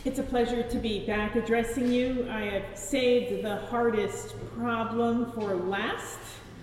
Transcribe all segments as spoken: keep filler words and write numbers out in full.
It's a pleasure to be back addressing you. I have saved the hardest problem for last,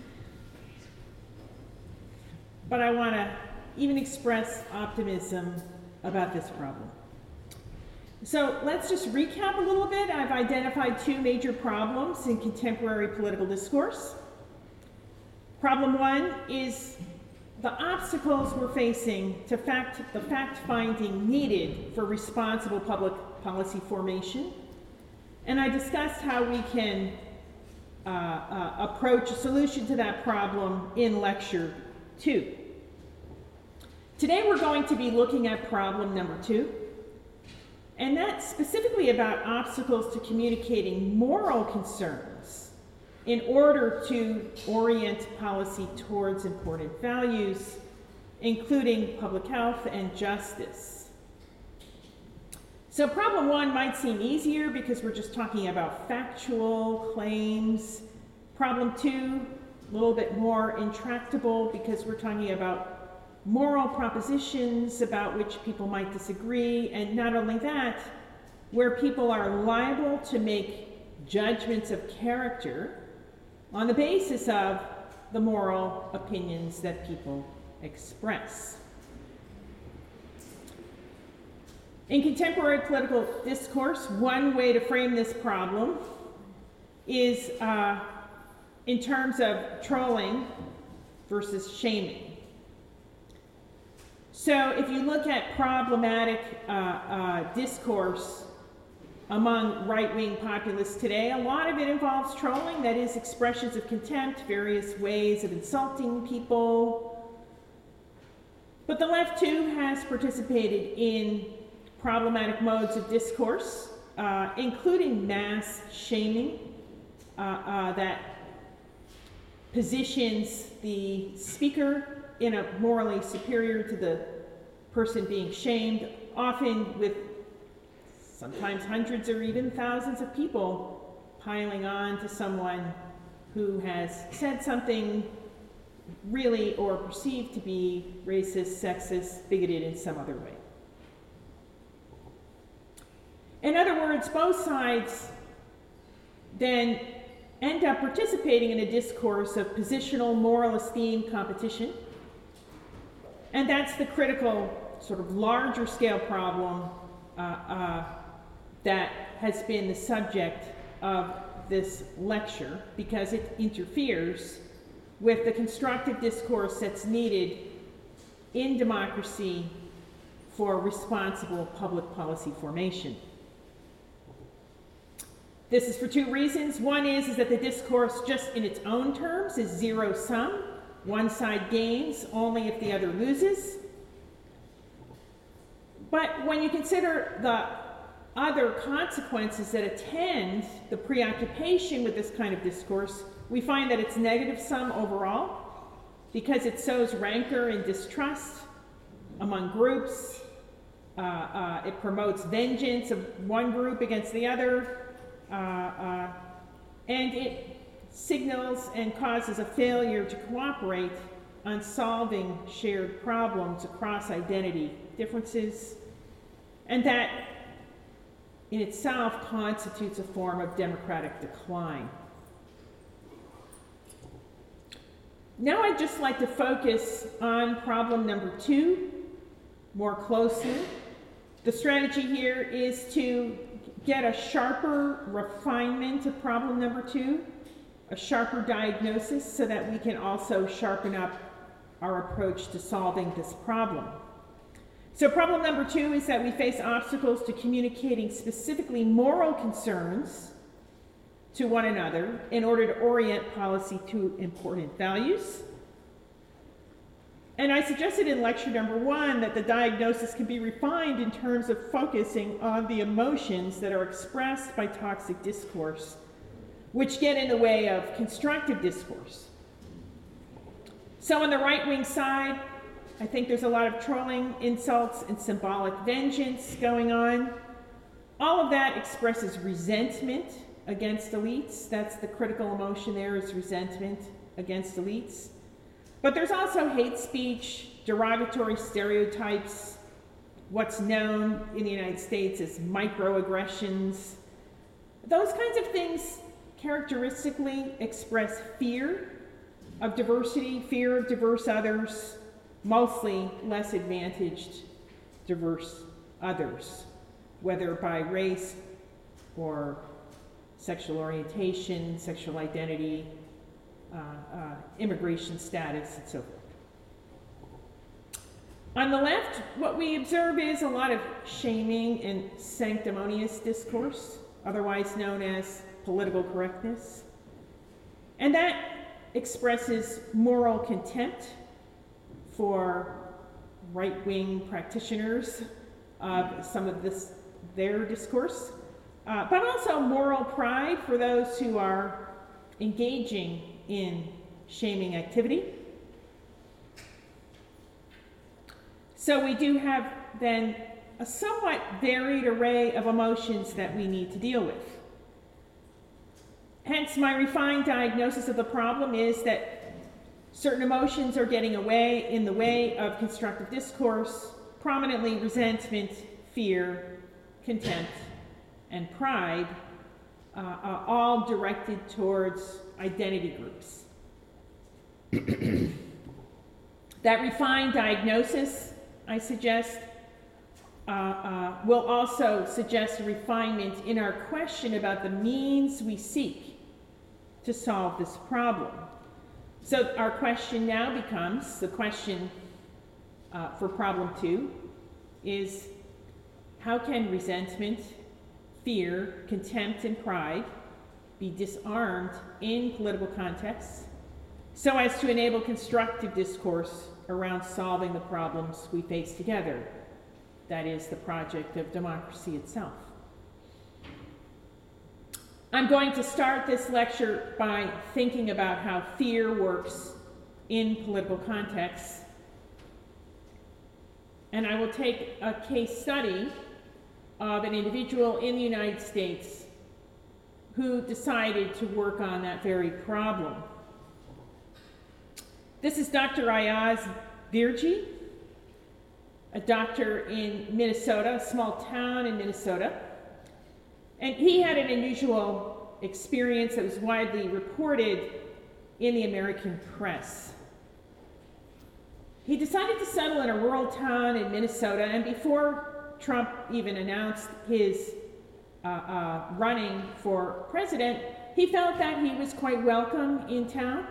but I want to even express optimism about this problem. So let's just recap a little bit. I've identified two major problems in contemporary political discourse. Problem one is the obstacles we're facing to fact, the fact-finding needed for responsible public policy formation. And I discussed how we can uh, uh, approach a solution to that problem in lecture two. Today we're going to be looking at problem number two, and that's specifically about obstacles to communicating moral concerns in order to orient policy towards important values, including public health and justice. So problem one might seem easier because we're just talking about factual claims. Problem two, a little bit more intractable because we're talking about moral propositions about which people might disagree, and not only that, where people are liable to make judgments of character on the basis of the moral opinions that people express. In contemporary political discourse, one way to frame this problem is uh, in terms of trolling versus shaming. So if you look at problematic uh, uh, discourse among right-wing populists today, a lot of it involves trolling, that is, expressions of contempt, various ways of insulting people. But the left, too, has participated in problematic modes of discourse, uh, including mass shaming, uh, uh, that positions the speaker in a morally superior to the person being shamed, often with sometimes hundreds or even thousands of people piling on to someone who has said something really or perceived to be racist, sexist, bigoted in some other way. In other words, both sides then end up participating in a discourse of positional moral esteem competition, and that's the critical sort of larger scale problem uh, uh, that has been the subject of this lecture, because it interferes with the constructive discourse that's needed in democracy for responsible public policy formation. This is for two reasons. One is, is that the discourse just in its own terms is zero-sum. One side gains only if the other loses. But when you consider the other consequences that attend the preoccupation with this kind of discourse, we find that it's negative-sum overall because it sows rancor and distrust among groups. Uh, uh, it promotes vengeance of one group against the other. Uh, uh, and it signals and causes a failure to cooperate on solving shared problems across identity differences, and that in itself constitutes a form of democratic decline. Now I'd just like to focus on problem number two more closely. The strategy here is to get a sharper refinement of problem number two, a sharper diagnosis, so that we can also sharpen up our approach to solving this problem. So problem number two is that we face obstacles to communicating specifically moral concerns to one another in order to orient policy to important values. And I suggested in lecture number one that the diagnosis can be refined in terms of focusing on the emotions that are expressed by toxic discourse, which get in the way of constructive discourse. So on the right-wing side, I think there's a lot of trolling, insults, and symbolic vengeance going on. All of that expresses resentment against elites. That's the critical emotion there, is resentment against elites. But there's also hate speech, derogatory stereotypes, what's known in the United States as microaggressions. Those kinds of things characteristically express fear of diversity, fear of diverse others, mostly less advantaged diverse others, whether by race or sexual orientation, sexual identity, uh, uh, immigration status, and so forth. On the left, what we observe is a lot of shaming and sanctimonious discourse, otherwise known as political correctness. And that expresses moral contempt for right-wing practitioners of some of this, their discourse, uh, but also moral pride for those who are engaging in shaming activity. So we do have then a somewhat varied array of emotions that we need to deal with. Hence, my refined diagnosis of the problem is that certain emotions are getting away in the way of constructive discourse, prominently resentment, fear, contempt, and pride, uh, are all directed towards identity groups. That refined diagnosis, I suggest, uh, uh, will also suggest a refinement in our question about the means we seek to solve this problem. So our question now becomes, the question uh, for problem two is, how can resentment, fear, contempt, and pride be disarmed in political contexts so as to enable constructive discourse around solving the problems we face together? That is the project of democracy itself. I'm going to start this lecture by thinking about how fear works in political contexts. And I will take a case study of an individual in the United States who decided to work on that very problem. This is Doctor Ayaz Birji, a doctor in Minnesota, a small town in Minnesota. And he had an unusual experience that was widely reported in the American press. He decided to settle in a rural town in Minnesota, and before Trump even announced his uh, uh, running for president, he felt that he was quite welcome in town.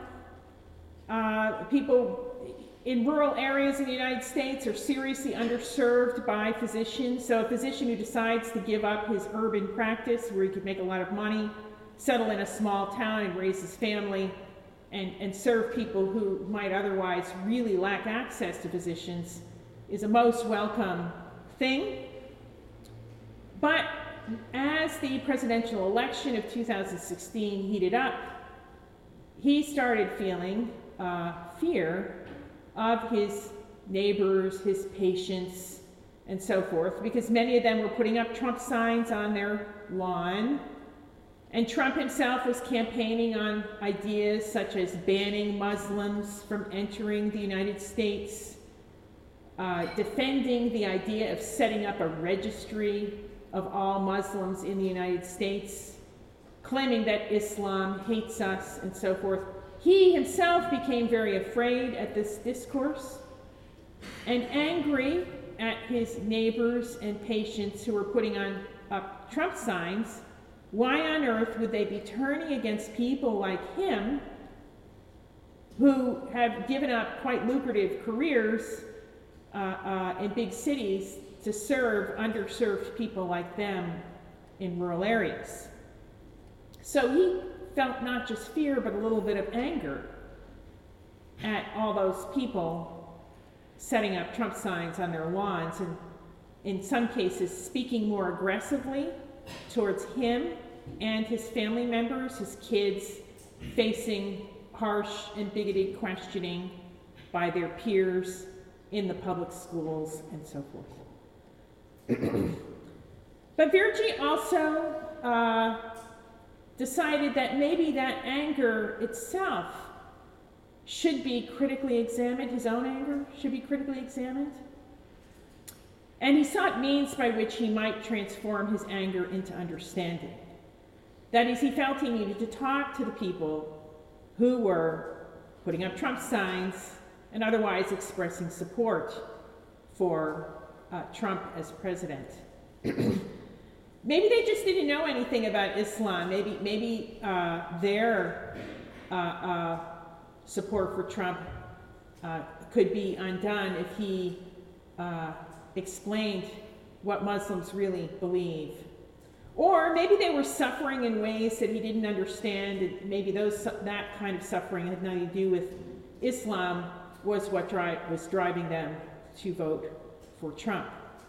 Uh, people in rural areas in the United States are seriously underserved by physicians. So a physician who decides to give up his urban practice where he could make a lot of money, settle in a small town and raise his family, and, and serve people who might otherwise really lack access to physicians is a most welcome thing. But as the presidential election of two thousand sixteen heated up, he started feeling uh, fear of his neighbors, his patients, and so forth, because many of them were putting up Trump signs on their lawn. And Trump himself was campaigning on ideas such as banning Muslims from entering the United States, uh, defending the idea of setting up a registry of all Muslims in the United States, claiming that Islam hates us, and so forth. He himself became very afraid at this discourse and angry at his neighbors and patients who were putting on up Trump signs. Why on earth would they be turning against people like him who have given up quite lucrative careers uh, uh, in big cities to serve underserved people like them in rural areas? So he felt not just fear, but a little bit of anger at all those people setting up Trump signs on their lawns, and in some cases speaking more aggressively towards him and his family members, his kids, facing harsh and bigoted questioning by their peers in the public schools and so forth. But Virgie also uh, decided that maybe that anger itself should be critically examined, his own anger should be critically examined. And he sought means by which he might transform his anger into understanding. That is, he felt he needed to talk to the people who were putting up Trump signs and otherwise expressing support for uh, Trump as president. Maybe they just didn't know anything about Islam. Maybe, maybe uh, their uh, uh, support for Trump uh, could be undone if he uh, explained what Muslims really believe. Or maybe they were suffering in ways that he didn't understand, and maybe those, that kind of suffering had nothing to do with Islam was what dri- was driving them to vote for Trump.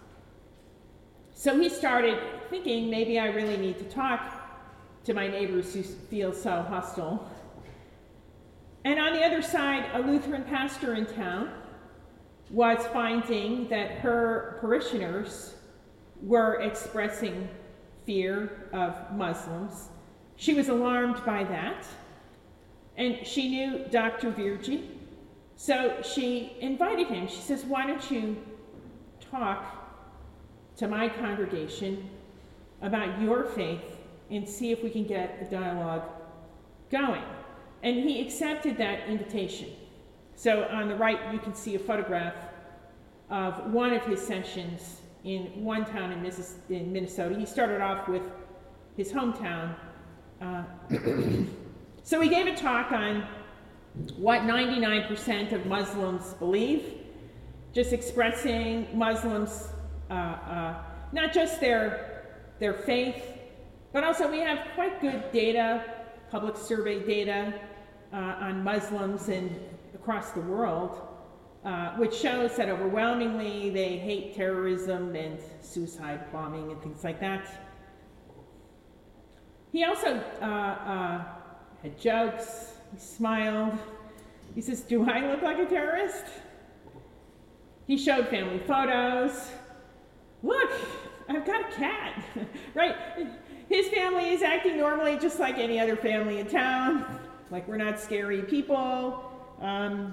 So he started thinking, maybe I really need to talk to my neighbors who feel so hostile. And on the other side, a Lutheran pastor in town was finding that her parishioners were expressing fear of Muslims. She was alarmed by that, and she knew Doctor Virji, so she invited him. She says, why don't you talk to my congregation about your faith and see if we can get a dialogue going. And he accepted that invitation. So on the right, you can see a photograph of one of his sessions in one town in Minnesota. He started off with his hometown. Uh, so he gave a talk on what ninety-nine percent of Muslims believe, just expressing Muslims, uh, uh, not just their, their faith, but also we have quite good data, public survey data uh, on Muslims and across the world, uh, which shows that overwhelmingly they hate terrorism and suicide bombing and things like that. He also uh, uh, had jokes. He smiled. He says, do I look like a terrorist? He showed family photos. Look, I've got a cat, right? His family is acting normally just like any other family in town, like we're not scary people. Um,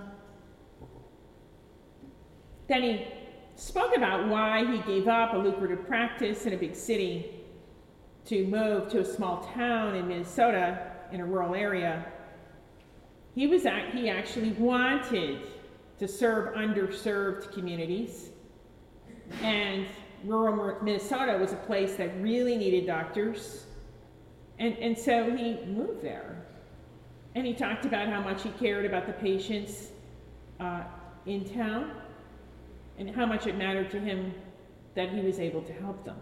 then he spoke about why he gave up a lucrative practice in a big city to move to a small town in Minnesota in a rural area. He was at, he actually wanted to serve underserved communities, and rural Minnesota was a place that really needed doctors, and, and so he moved there. And he talked about how much he cared about the patients uh, in town and how much it mattered to him that he was able to help them.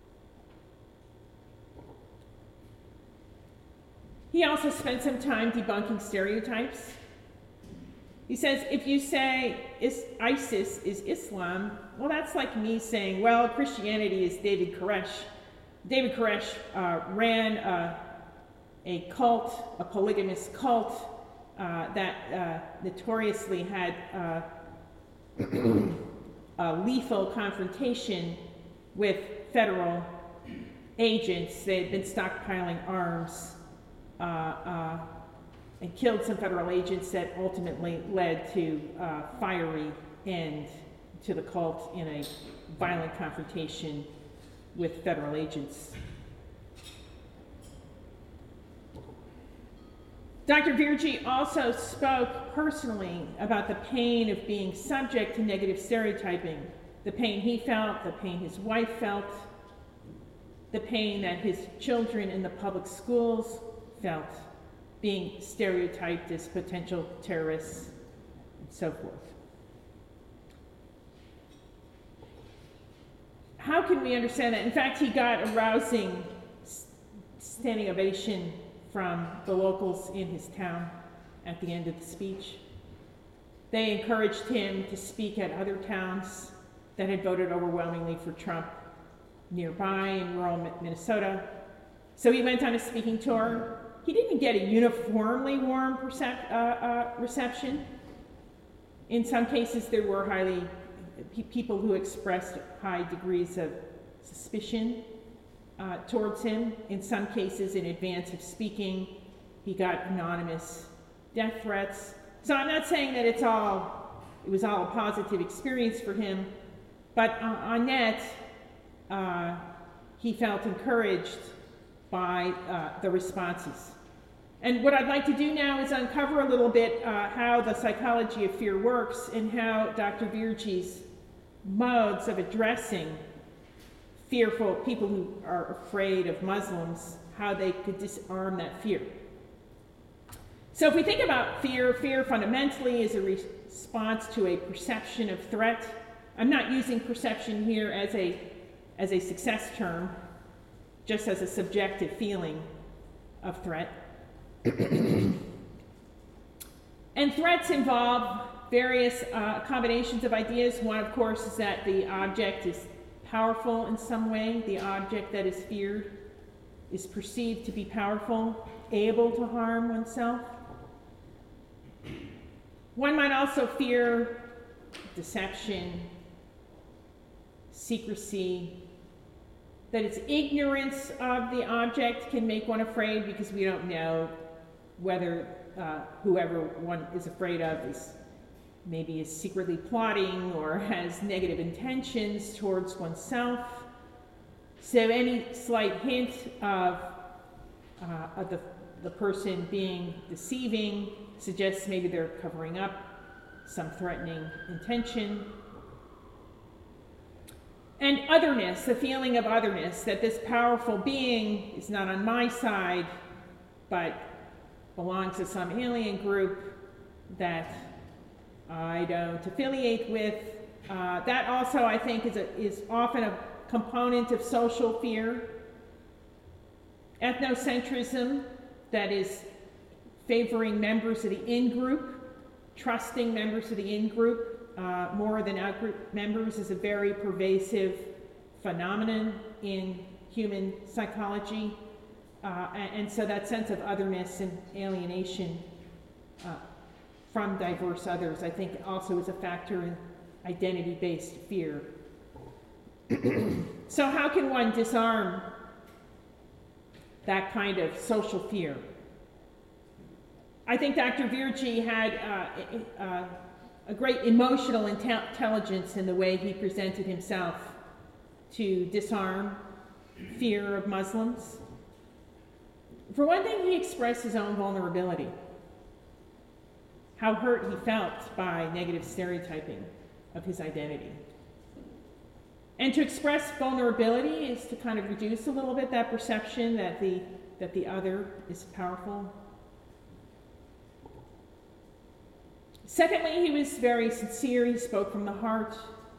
He also spent some time debunking stereotypes. He says, if you say is ISIS is Islam, well, that's like me saying, well, Christianity is David Koresh. David Koresh uh, ran a, a cult, a polygamous cult uh, that uh, notoriously had uh, a lethal confrontation with federal agents. They had been stockpiling arms uh, uh, and killed some federal agents that ultimately led to a fiery end to the cult in a violent confrontation with federal agents. Doctor Virji also spoke personally about the pain of being subject to negative stereotyping, the pain he felt, the pain his wife felt, the pain that his children in the public schools felt, being stereotyped as potential terrorists, and so forth. How can we understand that? In fact, he got a rousing standing ovation from the locals in his town at the end of the speech. They encouraged him to speak at other towns that had voted overwhelmingly for Trump nearby in rural Minnesota. So he went on a speaking tour. He didn't get a uniformly warm percep- uh, uh, reception. In some cases, there were highly pe- people who expressed high degrees of suspicion uh, towards him. In some cases, in advance of speaking, he got anonymous death threats. So I'm not saying that it's all, it was all a positive experience for him, But uh, Annette, uh, he felt encouraged by uh, the responses. And what I'd like to do now is uncover a little bit uh, how the psychology of fear works and how Doctor Virji's modes of addressing fearful people who are afraid of Muslims, how they could disarm that fear. So if we think about fear, fear fundamentally is a re- response to a perception of threat. I'm not using perception here as a, as a success term, just as a subjective feeling of threat. And threats involve various uh, combinations of ideas. One, of course, is that the object is powerful in some way. The object that is feared is perceived to be powerful, able to harm oneself. One might also fear deception, secrecy, that its ignorance of the object can make one afraid because we don't know whether uh, whoever one is afraid of is maybe is secretly plotting or has negative intentions towards oneself. So any slight hint of, uh, of the, the person being deceiving suggests maybe they're covering up some threatening intention. And otherness, the feeling of otherness, that this powerful being is not on my side, but belongs to some alien group that I don't affiliate with. Uh, that also, I think, is, a, is often a component of social fear. Ethnocentrism, that is favoring members of the in-group, trusting members of the in-group uh, more than out-group members, is a very pervasive phenomenon in human psychology. Uh, and, and so that sense of otherness and alienation uh, from diverse others, I think, also is a factor in identity-based fear. So how can one disarm that kind of social fear? I think Doctor Virji had uh, uh, a great emotional inte- intelligence in the way he presented himself to disarm fear of Muslims. For one thing, he expressed his own vulnerability, how hurt he felt by negative stereotyping of his identity. And to express vulnerability is to kind of reduce a little bit that perception that the, that the other is powerful. Secondly, he was very sincere. He spoke from the heart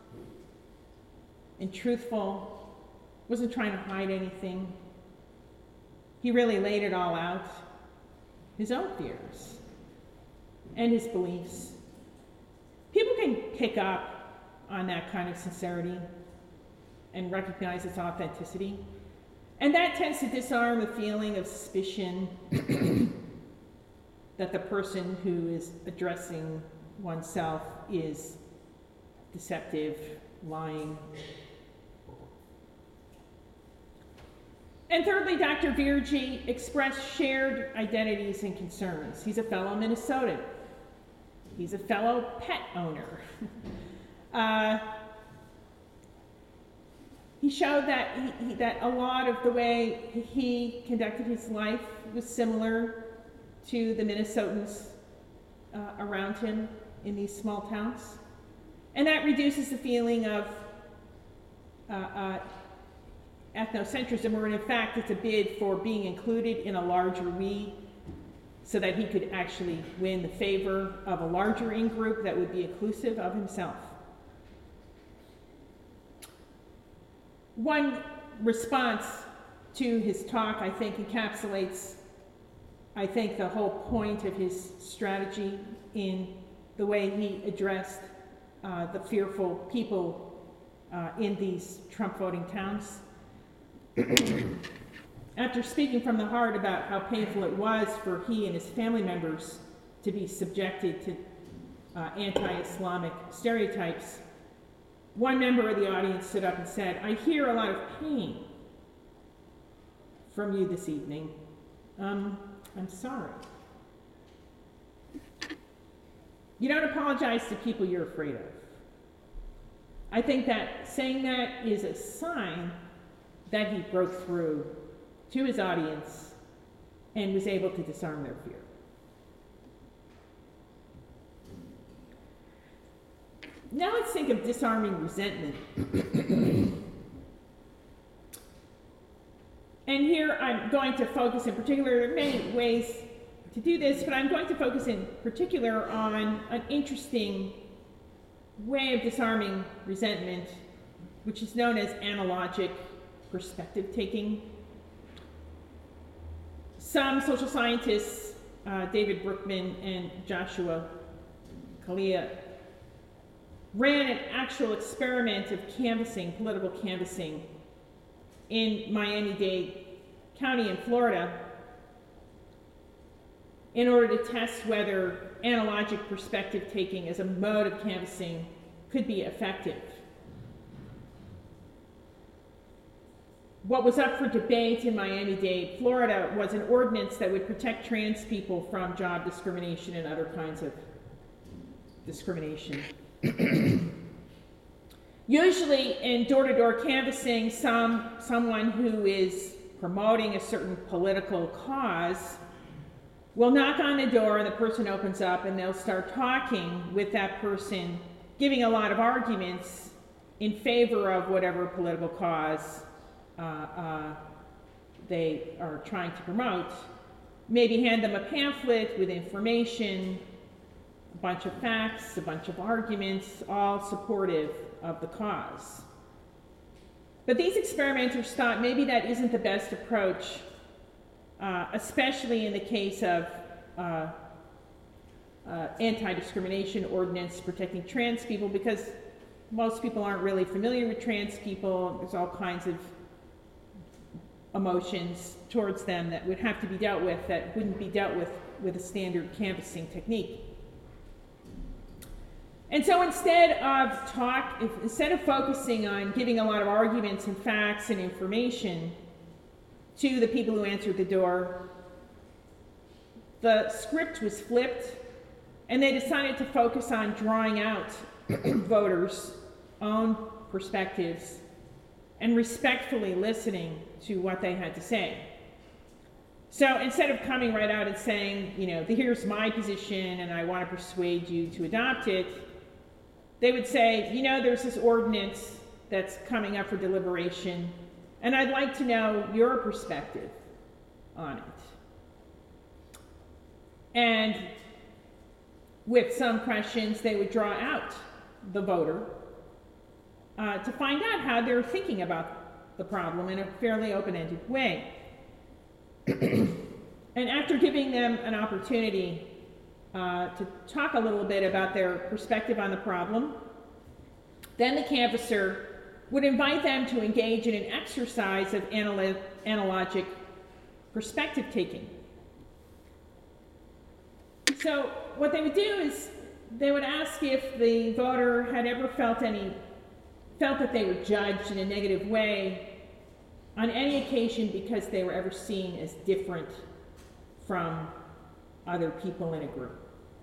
and truthful, wasn't trying to hide anything. He really laid it all out, his own fears and his beliefs. People can pick up on that kind of sincerity and recognize its authenticity. And that tends to disarm the feeling of suspicion that the person who is addressing oneself is deceptive, lying. And thirdly, Doctor Virji expressed shared identities and concerns. He's a fellow Minnesotan. He's a fellow pet owner. uh, he showed that, he, he, that a lot of the way he conducted his life was similar to the Minnesotans uh, around him in these small towns. And that reduces the feeling of uh, uh, ethnocentrism, where in fact it's a bid for being included in a larger we, so that he could actually win the favor of a larger in-group that would be inclusive of himself. One response to his talk, I think, encapsulates, I think, the whole point of his strategy in the way he addressed uh, the fearful people uh, in these Trump voting towns. After speaking from the heart about how painful it was for he and his family members to be subjected to uh, anti-Islamic stereotypes, one member of the audience stood up and said, "I hear a lot of pain from you this evening. Um, I'm sorry. You don't apologize to people you're afraid of. I think that saying that is a sign that he broke through to his audience and was able to disarm their fear. Now let's think of disarming resentment. And here I'm going to focus in particular, there are many ways to do this, but I'm going to focus in particular on an interesting way of disarming resentment, which is known as analogic perspective taking. Some social scientists, uh, David Brookman and Joshua Kalia, ran an actual experiment of canvassing, political canvassing, in Miami-Dade County in Florida in order to test whether analogic perspective taking as a mode of canvassing could be effective. What was up for debate in Miami-Dade, Florida, was an ordinance that would protect trans people from job discrimination and other kinds of discrimination. Usually in door-to-door canvassing, some, someone who is promoting a certain political cause will knock on the door and the person opens up and they'll start talking with that person, giving a lot of arguments in favor of whatever political cause uh, uh, they are trying to promote. Maybe hand them a pamphlet with information, a bunch of facts, a bunch of arguments, all supportive of the cause. But these experimenters thought maybe that isn't the best approach, uh, especially in the case of uh, uh, anti-discrimination ordinance protecting trans people, because most people aren't really familiar with trans people. There's all kinds of emotions towards them that would have to be dealt with that wouldn't be dealt with with a standard canvassing technique. And so instead of talk, if, instead of focusing on giving a lot of arguments and facts and information to the people who answered the door, the script was flipped, and they decided to focus on drawing out voters' own perspectives and respectfully listening to what they had to say. So instead of coming right out and saying, you know, here's my position and I want to persuade you to adopt it, they would say, you know, there's this ordinance that's coming up for deliberation, and I'd like to know your perspective on it. And with some questions, they would draw out the voter uh, to find out how they're thinking about the problem in a fairly open-ended way. And after giving them an opportunity Uh, to talk a little bit about their perspective on the problem, then the canvasser would invite them to engage in an exercise of anal- analogic perspective taking. So what they would do is they would ask if the voter had ever felt any, felt that they were judged in a negative way on any occasion because they were ever seen as different from other people in a group.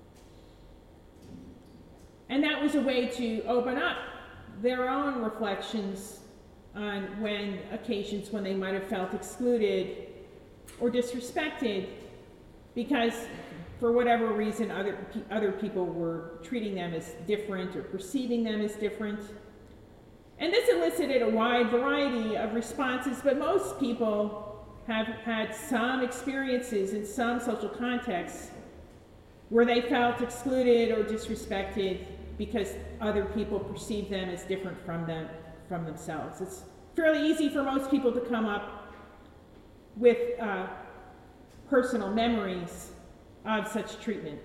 And that was a way to open up their own reflections on when occasions when they might have felt excluded or disrespected because for whatever reason other, other people were treating them as different or perceiving them as different. And this elicited a wide variety of responses, but most people have had some experiences in some social contexts where they felt excluded or disrespected because other people perceive them as different from them, from themselves. It's fairly easy for most people to come up with uh, personal memories of such treatment.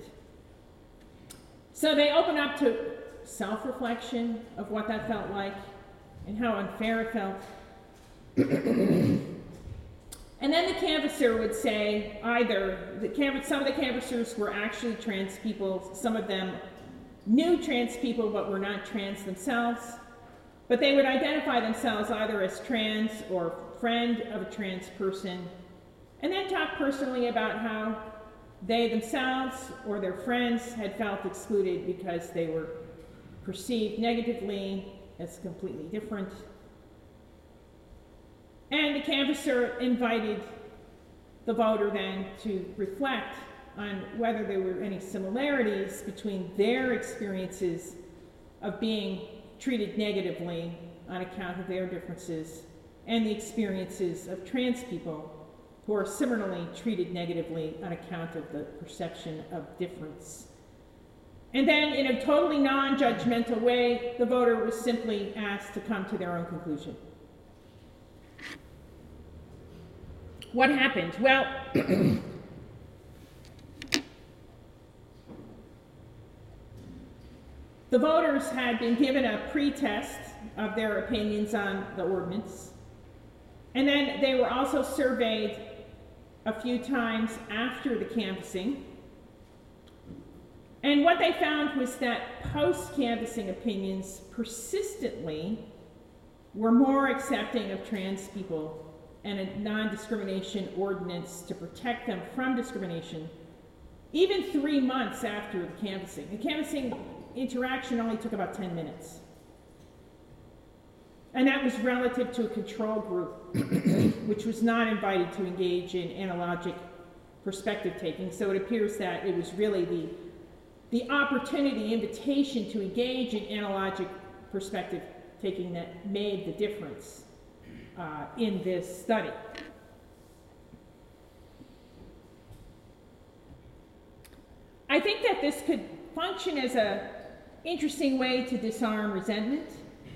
So they open up to self-reflection of what that felt like and how unfair it felt. And then the canvasser would say either, the canvas, some of the canvassers were actually trans people, some of them knew trans people but were not trans themselves, but they would identify themselves either as trans or friend of a trans person, and then talk personally about how they themselves or their friends had felt excluded because they were perceived negatively as completely different. And the canvasser invited the voter then to reflect on whether there were any similarities between their experiences of being treated negatively on account of their differences and the experiences of trans people who are similarly treated negatively on account of the perception of difference. And then, in a totally non-judgmental way, the voter was simply asked to come to their own conclusion. What happened? Well, the voters had been given a pre-test of their opinions on the ordinance, and then they were also surveyed a few times after the canvassing. And what they found was that post-canvassing opinions persistently were more accepting of trans people and a non-discrimination ordinance to protect them from discrimination, even three months after the canvassing. The canvassing interaction only took about ten minutes. And that was relative to a control group, which was not invited to engage in analogic perspective taking. So it appears that it was really the, the opportunity, invitation to engage in analogic perspective taking that made the difference uh, in this study. I think that this could function as an interesting way to disarm resentment.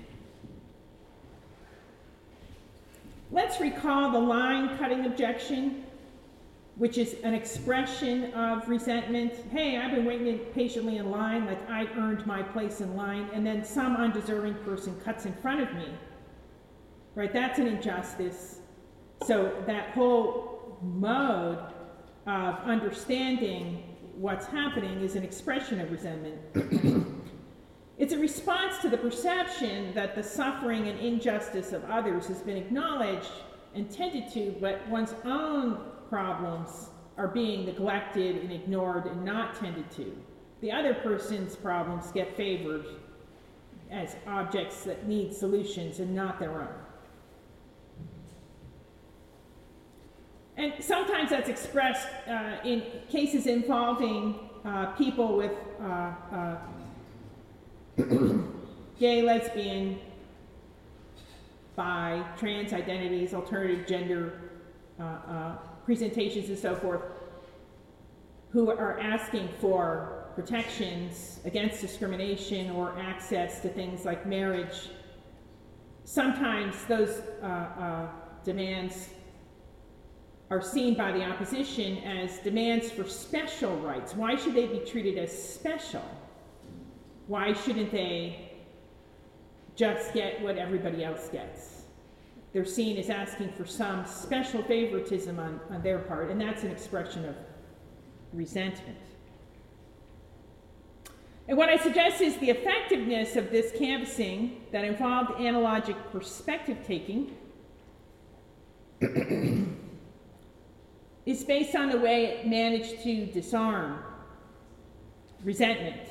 Let's recall the line-cutting objection, which is an expression of resentment. Hey, I've been waiting patiently in line, like I earned my place in line, and then some undeserving person cuts in front of me. Right, that's an injustice. So that whole mode of understanding what's happening is an expression of resentment. It's a response to the perception that the suffering and injustice of others has been acknowledged and tended to, but one's own problems are being neglected and ignored and not tended to. The other person's problems get favored as objects that need solutions and not their own. And sometimes that's expressed uh, in cases involving uh, people with uh, uh, gay, lesbian, bi, trans identities, alternative gender uh, uh, presentations and so forth, who are asking for protections against discrimination or access to things like marriage. Sometimes those uh, uh, demands are seen by the opposition as demands for special rights. Why should they be treated as special? Why shouldn't they just get what everybody else gets? They're seen as asking for some special favoritism on, on their part, and that's an expression of resentment. And what I suggest is the effectiveness of this canvassing that involved analogic perspective taking is based on the way it managed to disarm resentment.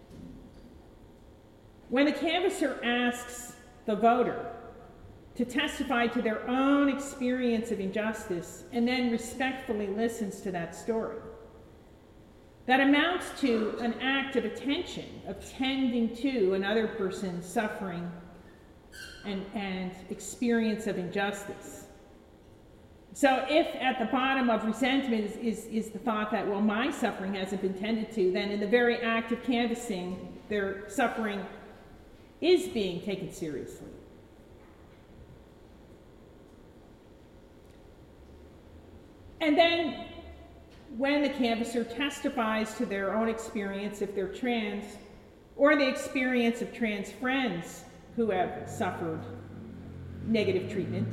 When the canvasser asks the voter to testify to their own experience of injustice and then respectfully listens to that story, that amounts to an act of attention, of tending to another person's suffering and, and experience of injustice. So if at the bottom of resentment is, is, is the thought that, well, my suffering hasn't been tended to, then in the very act of canvassing, their suffering is being taken seriously. And then when the canvasser testifies to their own experience, if they're trans, or the experience of trans friends who have suffered negative treatment,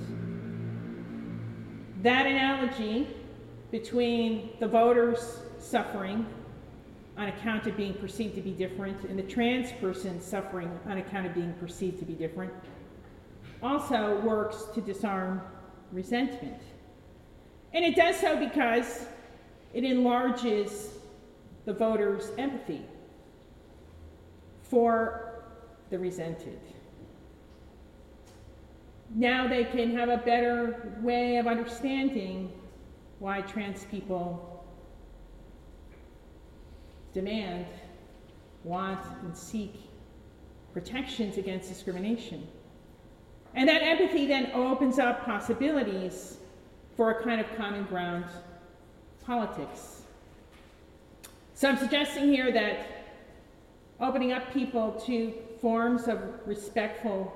that analogy between the voter's suffering on account of being perceived to be different and the trans person's suffering on account of being perceived to be different also works to disarm resentment. And it does so because it enlarges the voter's empathy for the resented. now they can have a better way of understanding why trans people demand, want, and seek protections against discrimination. And that empathy then opens up possibilities for a kind of common ground politics. So I'm suggesting here that opening up people to forms of respectful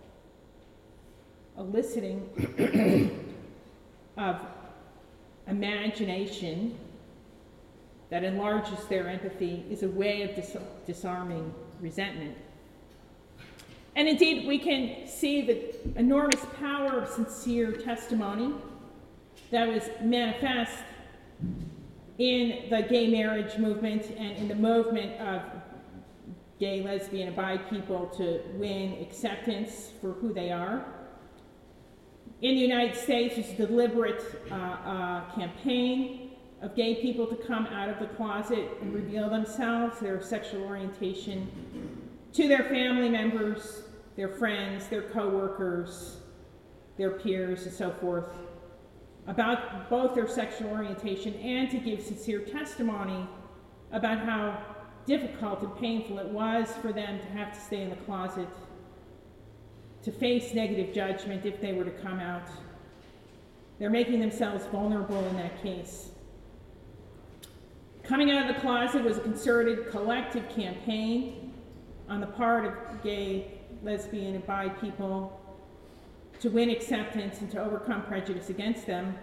eliciting of imagination that enlarges their empathy is a way of dis- disarming resentment. And indeed, we can see the enormous power of sincere testimony that was manifest in the gay marriage movement and in the movement of gay, lesbian, and bi people to win acceptance for who they are. In the United States, there's a deliberate uh, uh, campaign of gay people to come out of the closet and reveal themselves, their sexual orientation, to their family members, their friends, their co-workers, their peers, and so forth, about both their sexual orientation and to give sincere testimony about how difficult and painful it was for them to have to stay in the closet, to face negative judgment if they were to come out. They're making themselves vulnerable in that case. Coming out of the closet was a concerted, collective campaign on the part of gay, lesbian, and bi people to win acceptance and to overcome prejudice against them.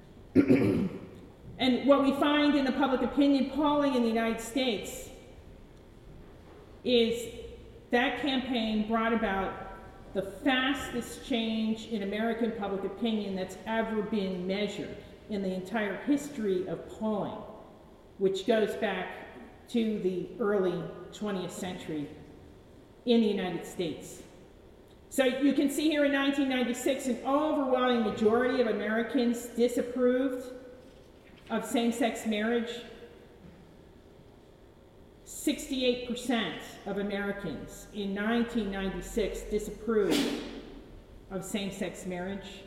And what we find in the public opinion polling in the United States is that campaign brought about the fastest change in American public opinion that's ever been measured in the entire history of polling, which goes back to the early twentieth century in the United States. So you can see here in nineteen ninety-six, an overwhelming majority of Americans disapproved of same-sex marriage. sixty-eight percent of Americans in nineteen ninety-six disapproved of same-sex marriage.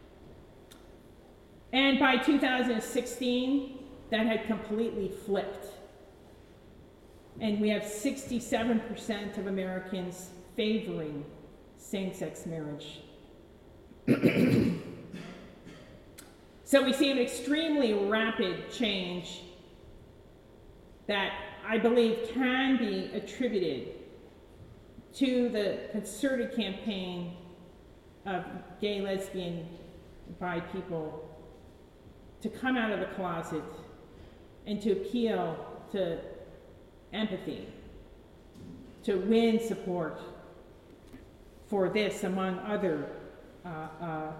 And by two thousand sixteen, that had completely flipped. And we have sixty-seven percent of Americans favoring same-sex marriage. So we see an extremely rapid change that I believe can be attributed to the concerted campaign of gay, lesbian, bi people to come out of the closet and to appeal to empathy, to win support for this, among other uh, uh,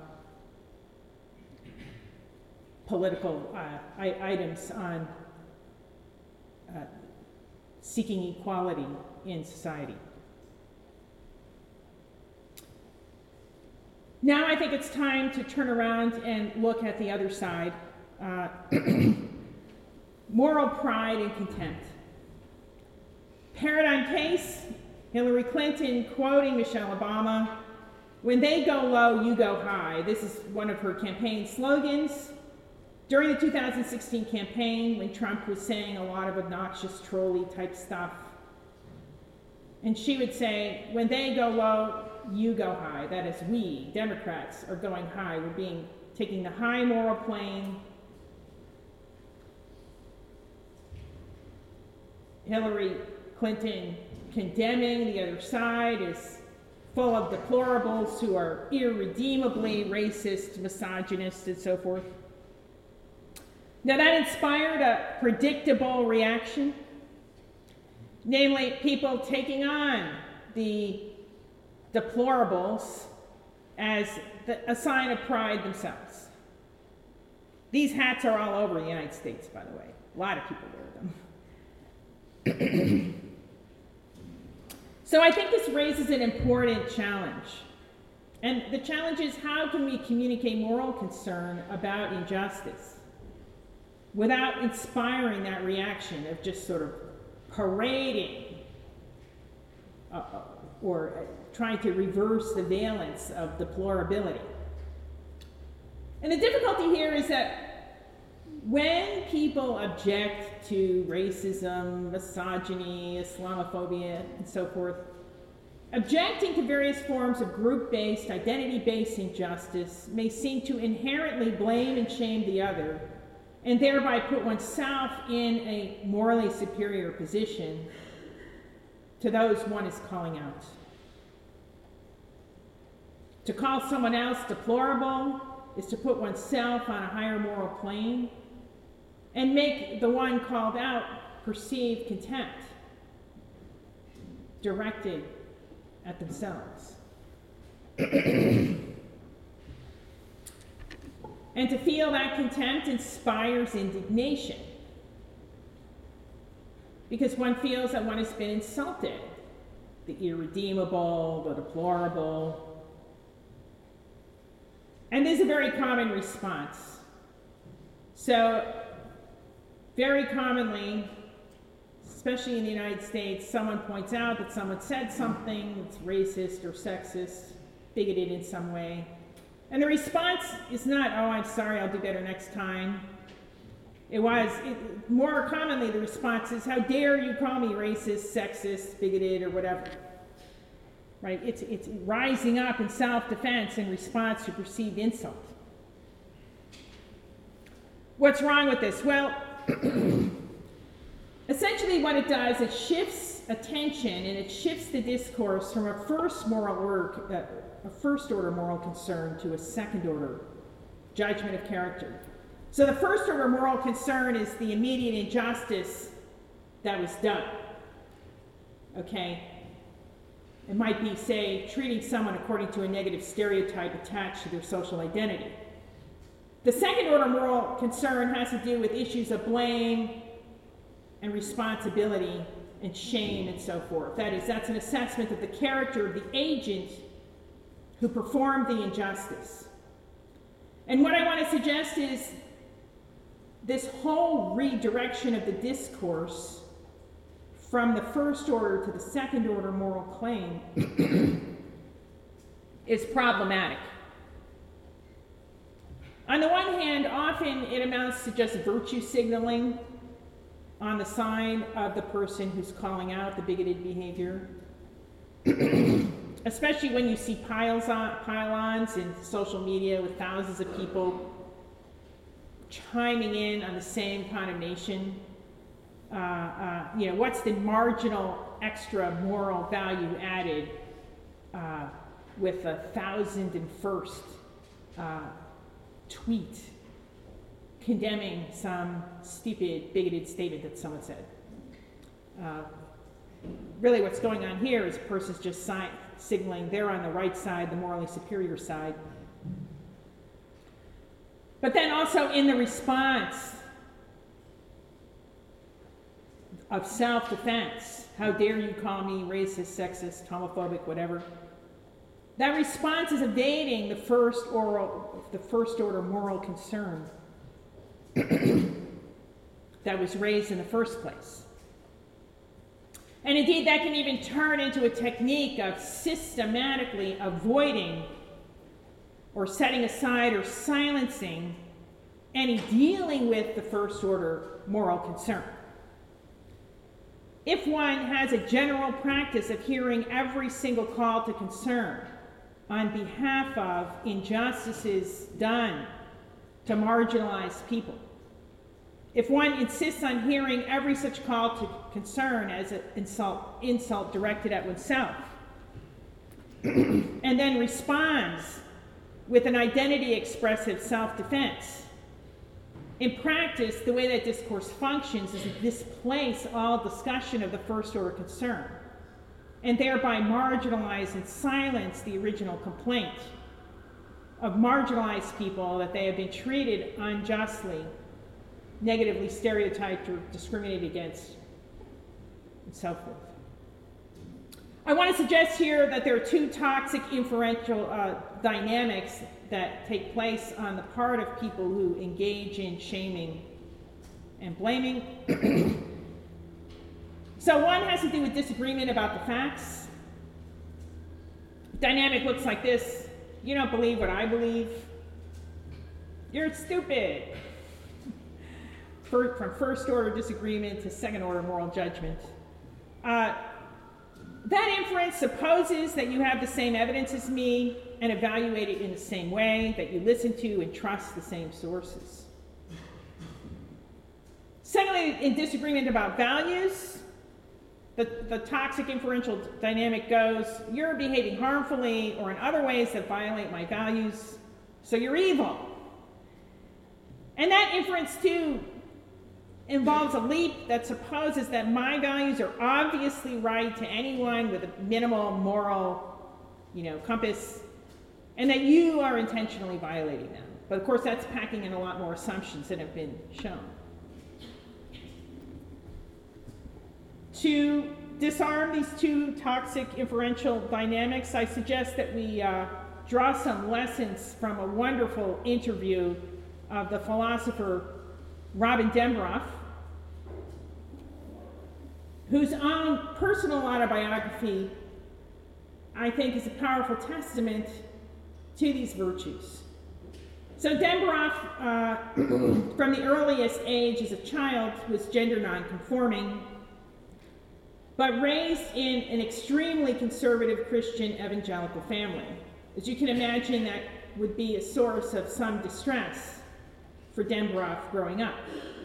political uh, I- items on uh, seeking equality in society. Now I think it's time to turn around and look at the other side. Uh, moral pride and contempt. Paradigm case, Hillary Clinton quoting Michelle Obama, "When they go low, you go high." This is one of her campaign slogans. During the two thousand sixteen campaign, when Trump was saying a lot of obnoxious, trolley type stuff, and she would say, "When they go low, you go high." That is, we, Democrats, are going high. We're being, taking the high moral plane. Hillary Clinton condemning the other side is full of deplorables who are irredeemably racist, misogynist, and so forth. Now that inspired a predictable reaction, namely people taking on the deplorables as the, a sign of pride themselves. These hats are all over the United States, by the way. A lot of people wear them. So I think this raises an important challenge. And the challenge is, how can we communicate moral concern about injustice without inspiring that reaction of just sort of parading uh, or trying to reverse the valence of deplorability. And the difficulty here is that when people object to racism, misogyny, Islamophobia, and so forth, objecting to various forms of group-based, identity-based injustice may seem to inherently blame and shame the other, and thereby put oneself in a morally superior position to those one is calling out. To call someone else deplorable is to put oneself on a higher moral plane and make the one called out perceive contempt directed at themselves. And to feel that contempt inspires indignation, because one feels that one has been insulted, the irredeemable, the deplorable. And this is a very common response. So, very commonly, especially in the United States, someone points out that someone said something that's racist or sexist, bigoted in some way. And the response is not, oh, I'm sorry, I'll do better next time. It was, it, more commonly, the response is, how dare you call me racist, sexist, bigoted, or whatever. Right? It's, it's rising up in self-defense in response to perceived insult. What's wrong with this? Well, essentially what it does, it shifts attention and it shifts the discourse from a first moral order, uh, a first order moral concern to a second order judgment of character. So the first order moral concern is the immediate injustice that was done. Okay? It might be, say, treating someone according to a negative stereotype attached to their social identity. The second order moral concern has to do with issues of blame and responsibility and shame and so forth. That is, that's an assessment of the character of the agent who performed the injustice. And what I want to suggest is this whole redirection of the discourse from the first order to the second order moral claim is problematic. On the one hand, often it amounts to just virtue signaling on the side of the person who's calling out the bigoted behavior, especially when you see piles on, pile-ons in social media with thousands of people chiming in on the same condemnation. Uh, uh, you know, what's the marginal extra moral value added uh, with a thousand and first uh, tweet condemning some stupid, bigoted statement that someone said? Uh, really what's going on here is a person's just si- signaling they're on the right side, the morally superior side. But then also in the response of self-defense, how dare you call me racist, sexist, homophobic, whatever, that response is evading the first oral, the first order moral concern that was raised in the first place. And indeed, that can even turn into a technique of systematically avoiding or setting aside or silencing any dealing with the first order moral concern. If one has a general practice of hearing every single call to concern on behalf of injustices done to marginalized people, if one insists on hearing every such call to concern as an insult, insult directed at oneself, and then responds with an identity-expressive self-defense, in practice, the way that discourse functions is to displace all discussion of the first order concern, and thereby marginalize and silence the original complaint of marginalized people that they have been treated unjustly, negatively stereotyped or discriminated against, and so forth. I want to suggest here that there are two toxic inferential uh, dynamics that take place on the part of people who engage in shaming and blaming. So one has to do with disagreement about the facts, dynamic looks like this. You don't believe what I believe. You're stupid. For, from first order disagreement to second order moral judgment. Uh, that inference supposes that you have the same evidence as me and evaluate it in the same way, that you listen to and trust the same sources. Secondly, in disagreement about values, the, the toxic inferential dynamic goes, you're behaving harmfully or in other ways that violate my values, so you're evil. And that inference, too, involves a leap that supposes that my values are obviously right to anyone with a minimal moral, you know, compass, and that you are intentionally violating them. But of course, that's packing in a lot more assumptions than have been shown. To disarm these two toxic inferential dynamics, I suggest that we uh, draw some lessons from a wonderful interview of the philosopher Robin Dembroff, whose own personal autobiography, I think, is a powerful testament to these virtues. So Dembroff, uh, from the earliest age as a child, was gender nonconforming, but raised in an extremely conservative Christian evangelical family. As you can imagine, that would be a source of some distress for Dembroff growing up.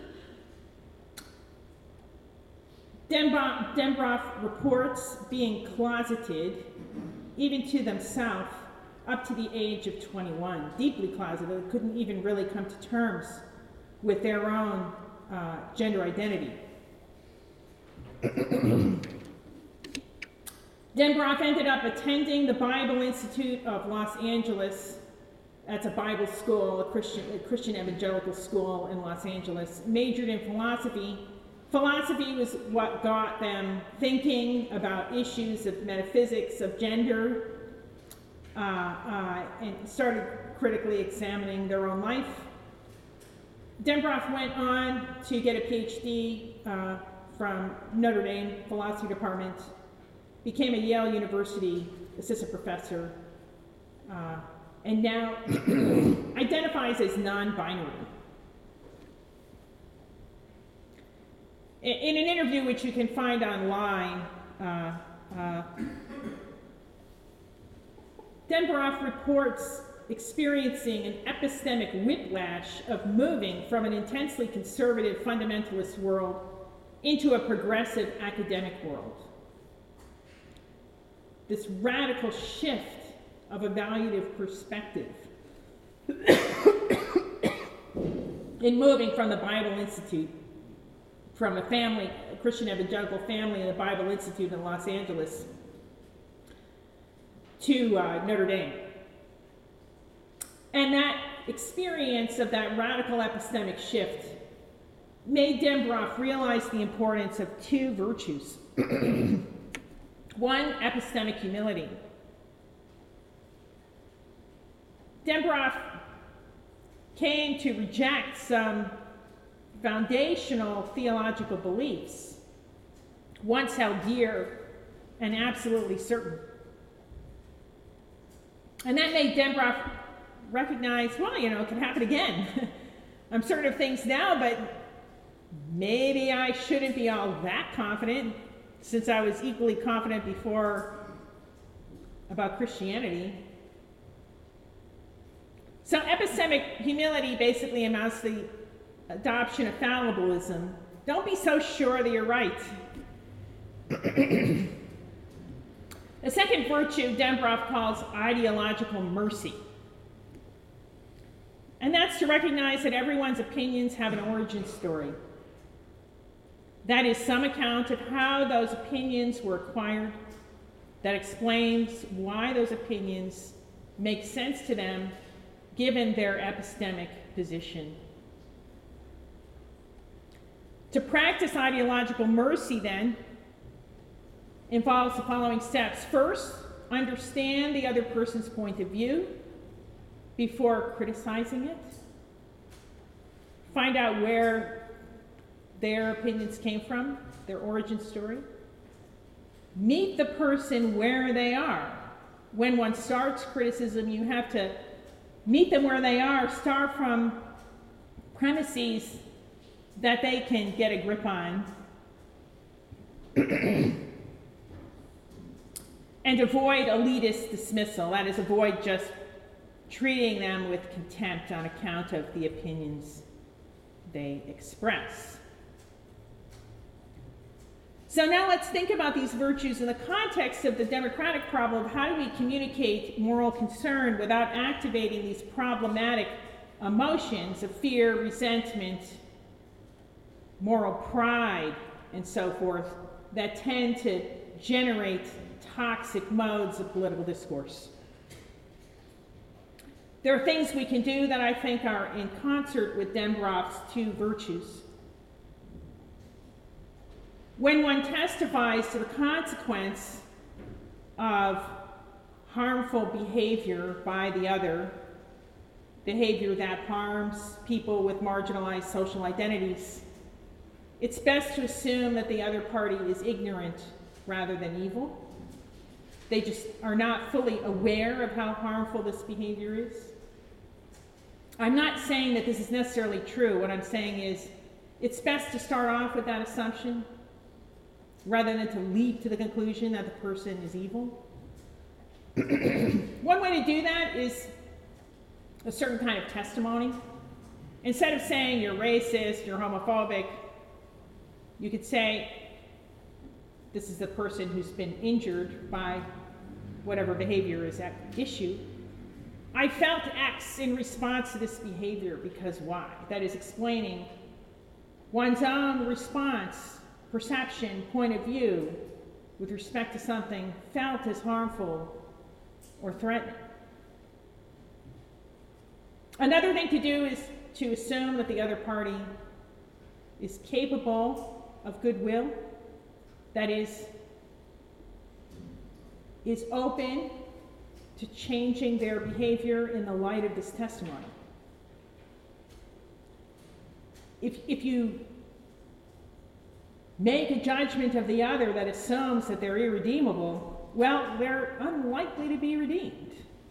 Dembroff, Dembroff reports being closeted, even to themselves, up to the age of twenty-one, deeply closeted, couldn't even really come to terms with their own uh, gender identity. Dembroff ended up attending the Bible Institute of Los Angeles. That's a Bible school, a Christian, a Christian evangelical school in Los Angeles. Majored in philosophy. Philosophy was what got them thinking about issues of metaphysics, of gender, uh, uh, and started critically examining their own life. Dembroff went on to get a P H D uh, from Notre Dame Philosophy Department, became a Yale University assistant professor, uh, and now identifies as non-binary. In an interview which you can find online, uh, uh, Dembroff reports experiencing an epistemic whiplash of moving from an intensely conservative fundamentalist world into a progressive academic world. This radical shift of evaluative perspective in moving from the Bible Institute, from a family, a Christian evangelical family in the Bible Institute in Los Angeles, to uh, Notre Dame. And that experience of that radical epistemic shift made Dembroff realize the importance of two virtues. One, epistemic humility. Dembroff came to reject some foundational theological beliefs, once held dear and absolutely certain. And that made Dembroff recognize, well, you know, it can happen again. I'm certain of things now, but maybe I shouldn't be all that confident, since I was equally confident before about Christianity. So epistemic humility basically amounts to the adoption of fallibilism. Don't be so sure that you're right. The second virtue Dembroff calls ideological mercy. And that's to recognize that everyone's opinions have an origin story. That is some account of how those opinions were acquired, that explains why those opinions make sense to them given their epistemic position. To practice ideological mercy, then, involves the following steps. First, understand the other person's point of view before criticizing it. Find out where their opinions came from, their origin story. Meet the person where they are, when one starts criticism, you have to meet them where they are, start from premises that they can get a grip on, and avoid elitist dismissal. That is, avoid just treating them with contempt on account of the opinions they express. So now let's think about these virtues in the context of the democratic problem of how do we communicate moral concern without activating these problematic emotions of fear, resentment, moral pride, and so forth that tend to generate toxic modes of political discourse. There are things we can do that I think are in concert with Dembroff's two virtues. When one testifies to the consequence of harmful behavior by the other, behavior that harms people with marginalized social identities, it's best to assume that the other party is ignorant rather than evil. They just are not fully aware of how harmful this behavior is. I'm not saying that this is necessarily true. What I'm saying is it's best to start off with that assumption rather than to leap to the conclusion that the person is evil. One way to do that is a certain kind of testimony. Instead of saying you're racist, you're homophobic, you could say, this is the person who's been injured by whatever behavior is at issue. I felt X in response to this behavior because Y. That is explaining one's own response, perception, point of view with respect to something felt as harmful or threatening. Another thing to do is to assume that the other party is capable of goodwill, that is, is open to changing their behavior in the light of this testimony. If, if you make a judgment of the other that assumes that they're irredeemable, well, they're unlikely to be redeemed.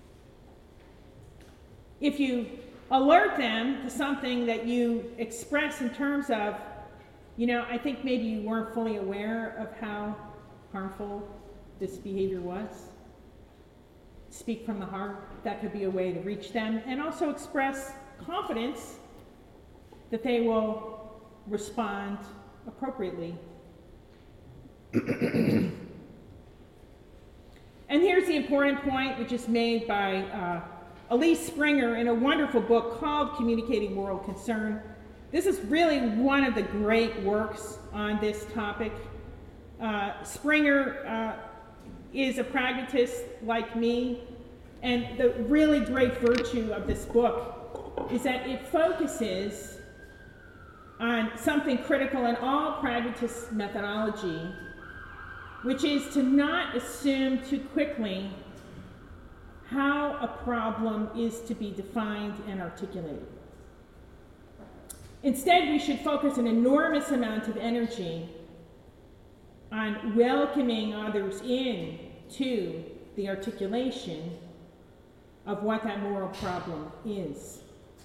If you alert them to something that you express in terms of, you know, I think maybe you weren't fully aware of how harmful this behavior was. Speak from the heart. That could be a way to reach them, and also express confidence that they will respond appropriately. And here's the important point, which is made by uh, Elise Springer in a wonderful book called Communicating Moral Concern. This is really one of the great works on this topic. Uh, Springer uh, is a pragmatist like me, and the really great virtue of this book is that it focuses on something critical in all pragmatist methodology, which is to not assume too quickly how a problem is to be defined and articulated. Instead, we should focus an enormous amount of energy on welcoming others in to the articulation of what that moral problem is.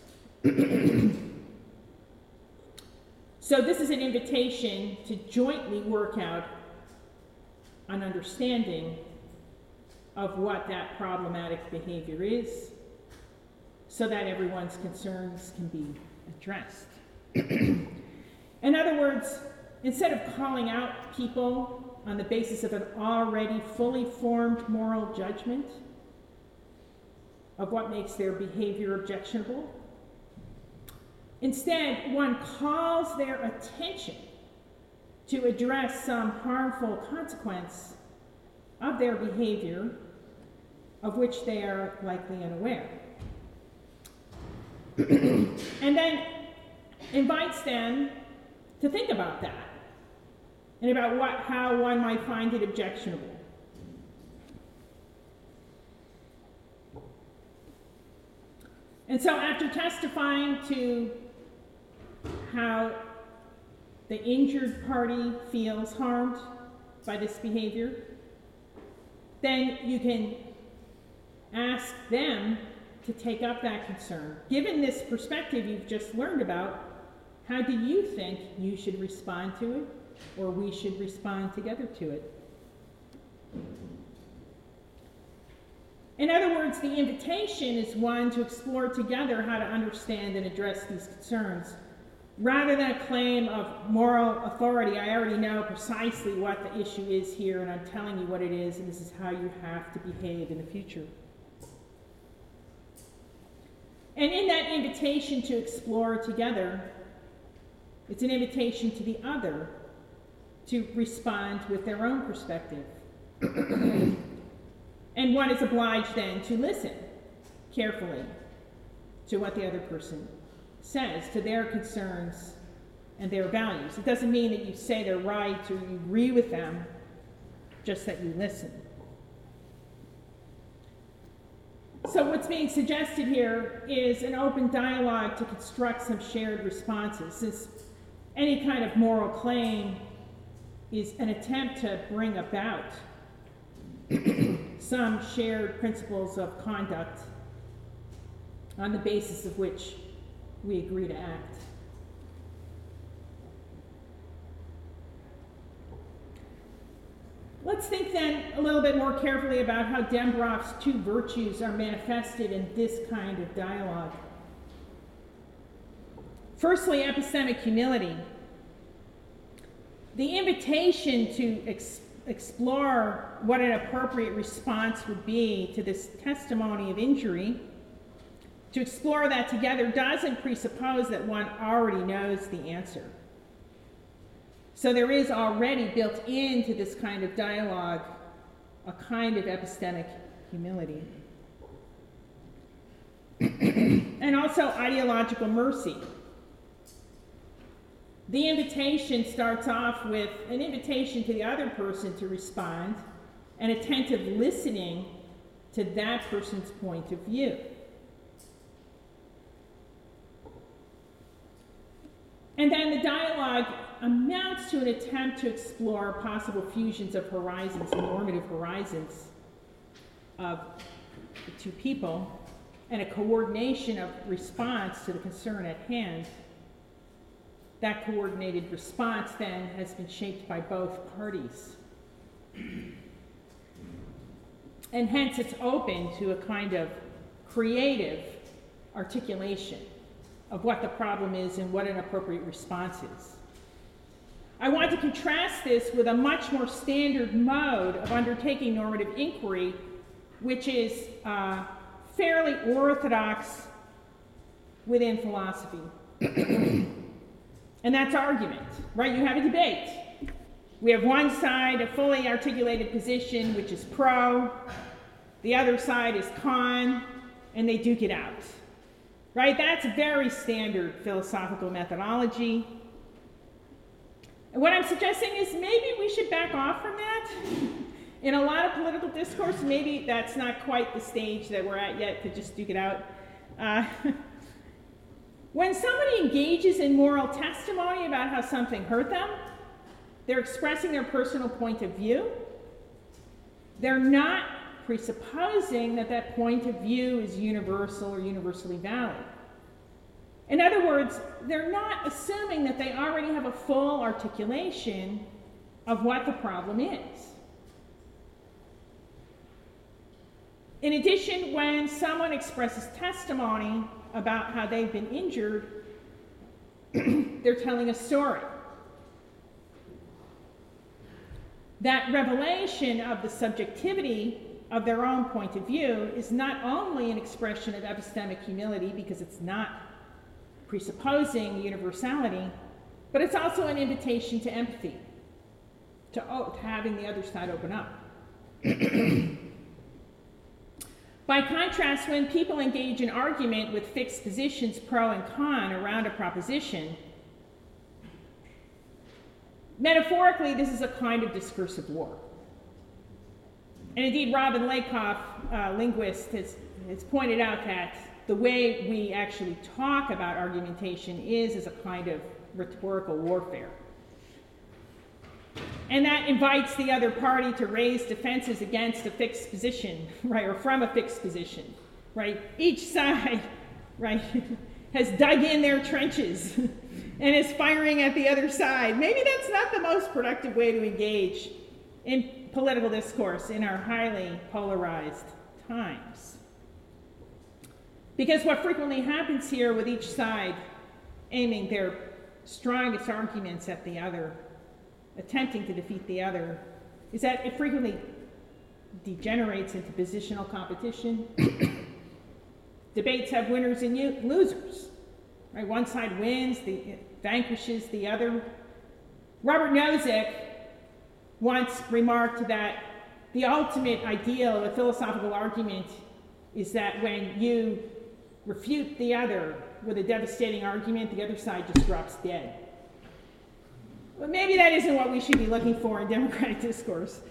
So this is an invitation to jointly work out an understanding of what that problematic behavior is so that everyone's concerns can be addressed. In other words, instead of calling out people on the basis of an already fully formed moral judgment of what makes their behavior objectionable, instead, one calls their attention to address some harmful consequence of their behavior of which they are likely unaware. And then invites them to think about that and about what, how one might find it objectionable. And so after testifying to how the injured party feels harmed by this behavior, then you can ask them to take up that concern. Given this perspective you've just learned about, how do you think you should respond to it, or we should respond together to it? In other words, the invitation is one to explore together how to understand and address these concerns. Rather than a claim of moral authority, I already know precisely what the issue is here, and I'm telling you what it is, and this is how you have to behave in the future. And in that invitation to explore together, it's an invitation to the other to respond with their own perspective. And one is obliged then to listen carefully to what the other person says, to their concerns and their values. It doesn't mean that you say they're right or you agree with them, just that you listen. So what's being suggested here is an open dialogue to construct some shared responses, since any kind of moral claim is an attempt to bring about some shared principles of conduct on the basis of which we agree to act. Let's think then a little bit more carefully about how Dembroff's two virtues are manifested in this kind of dialogue. Firstly, epistemic humility. The invitation to ex- explore what an appropriate response would be to this testimony of injury, to explore that together, doesn't presuppose that one already knows the answer. So there is already built into this kind of dialogue a kind of epistemic humility. And also ideological mercy. The invitation starts off with an invitation to the other person to respond, and attentive listening to that person's point of view. And then the dialogue amounts to an attempt to explore possible fusions of horizons, normative horizons of the two people, and a coordination of response to the concern at hand. That coordinated response then has been shaped by both parties. And hence it's open to a kind of creative articulation of what the problem is and what an appropriate response is. I want to contrast this with a much more standard mode of undertaking normative inquiry, which is uh, fairly orthodox within philosophy. And that's argument, right? You have a debate. We have one side, a fully articulated position, which is pro. The other side is con, and they duke it out, right? That's very standard philosophical methodology. And what I'm suggesting is maybe we should back off from that. In a lot of political discourse, maybe that's not quite the stage that we're at yet to just duke it out. Uh, when somebody engages in moral testimony about how something hurt them, they're expressing their personal point of view. They're not presupposing that that point of view is universal or universally valid. In other words, they're not assuming that they already have a full articulation of what the problem is. In addition, when someone expresses testimony about how they've been injured, they're telling a story. That revelation of the subjectivity of their own point of view is not only an expression of epistemic humility because it's not presupposing universality, but it's also an invitation to empathy, to, oh, to having the other side open up. By contrast, when people engage in argument with fixed positions, pro and con, around a proposition, metaphorically, this is a kind of discursive war. And indeed, Robin Lakoff, a linguist, has, has pointed out that the way we actually talk about argumentation is as a kind of rhetorical warfare. And that invites the other party to raise defenses against a fixed position, right, or from a fixed position, right? Each side, right, has dug in their trenches and is firing at the other side. Maybe that's not the most productive way to engage in political discourse in our highly polarized times. Because what frequently happens here with each side aiming their strongest arguments at the other, attempting to defeat the other, is that it frequently degenerates into positional competition. Debates have winners and losers. Right? One side wins, the, vanquishes the other. Robert Nozick once remarked that the ultimate ideal of a philosophical argument is that when you refute the other with a devastating argument, the other side just drops dead. Well, maybe that isn't what we should be looking for in democratic discourse.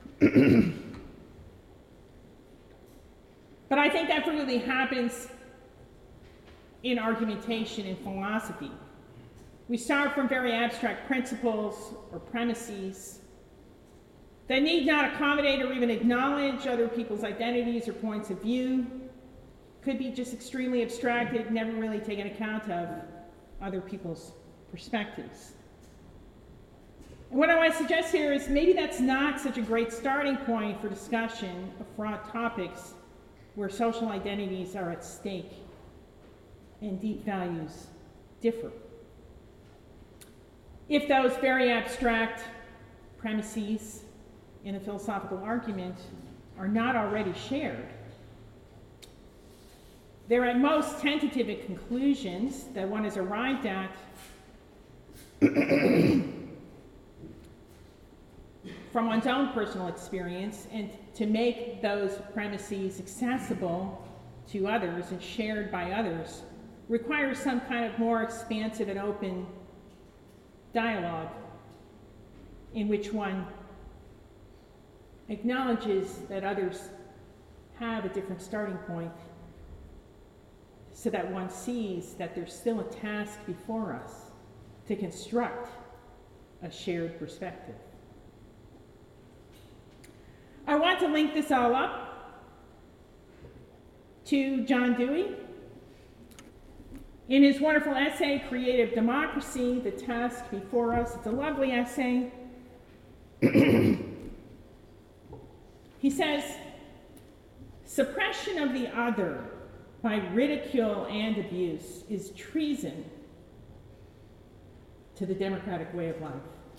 But I think that frequently happens in argumentation in philosophy. We start from very abstract principles or premises that need not accommodate or even acknowledge other people's identities or points of view, could be just extremely abstracted, never really taken account of other people's perspectives. And what I want to suggest here is maybe that's not such a great starting point for discussion of broad topics where social identities are at stake and deep values differ. If those very abstract premises in a philosophical argument are not already shared, they're at most tentative at conclusions that one has arrived at from one's own personal experience, and to make those premises accessible to others and shared by others requires some kind of more expansive and open dialogue in which one acknowledges that others have a different starting point, so that one sees that there's still a task before us to construct a shared perspective. I want to link this all up to John Dewey. In his wonderful essay, Creative Democracy, The Task Before Us, it's a lovely essay. He says, suppression of the other by ridicule and abuse is treason to the democratic way of life.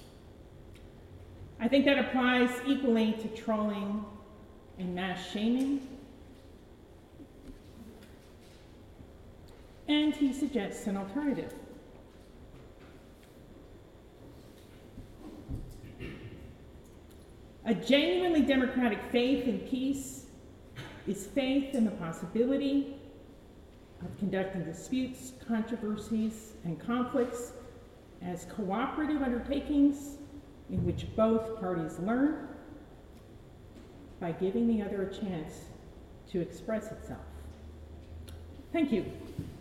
I think that applies equally to trolling and mass shaming. And he suggests an alternative. A genuinely democratic faith in peace is faith in the possibility of conducting disputes, controversies, and conflicts as cooperative undertakings in which both parties learn by giving the other a chance to express itself. Thank you.